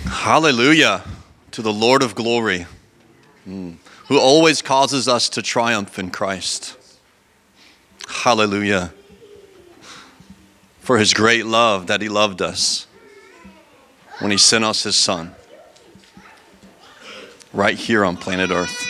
Hallelujah to the Lord of glory, who always causes us to triumph in Christ. Hallelujah for his great love that he loved us when he sent us his son right here on planet Earth.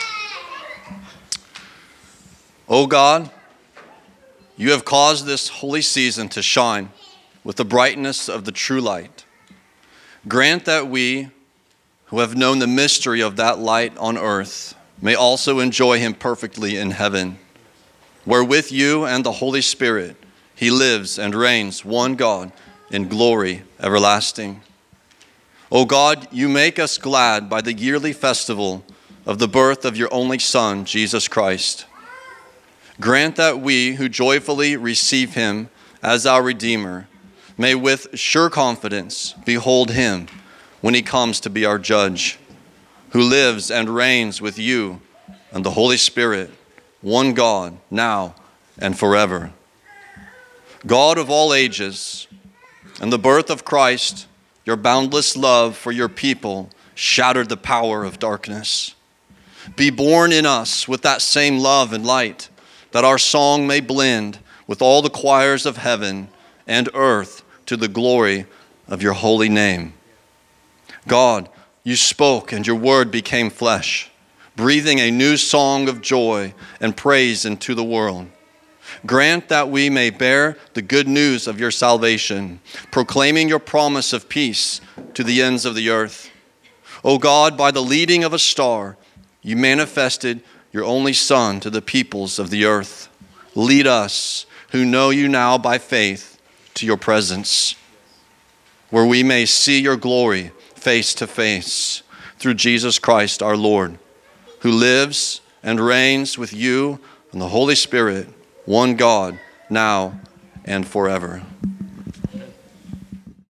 Oh God, you have caused this holy season to shine with the brightness of the true light. Grant that we, who have known the mystery of that light on earth, may also enjoy him perfectly in heaven, where with you and the Holy Spirit he lives and reigns, one God, in glory everlasting. O God, you make us glad by the yearly festival of the birth of your only Son, Jesus Christ. Grant that we, who joyfully receive him as our Redeemer, may with sure confidence behold him when he comes to be our judge, who lives and reigns with you and the Holy Spirit, one God, now and forever. God of all ages, and the birth of Christ, your boundless love for your people shattered the power of darkness. Be born in us with that same love and light, that our song may blend with all the choirs of heaven and earth to the glory of your holy name. God, you spoke and your word became flesh, breathing a new song of joy and praise into the world. Grant that we may bear the good news of your salvation, proclaiming your promise of peace to the ends of the earth. O God, by the leading of a star, you manifested your only Son to the peoples of the earth. Lead us, who know you now by faith, to your presence, where we may see your glory face to face through Jesus Christ our Lord, who lives and reigns with you and the Holy Spirit, one God, now and forever.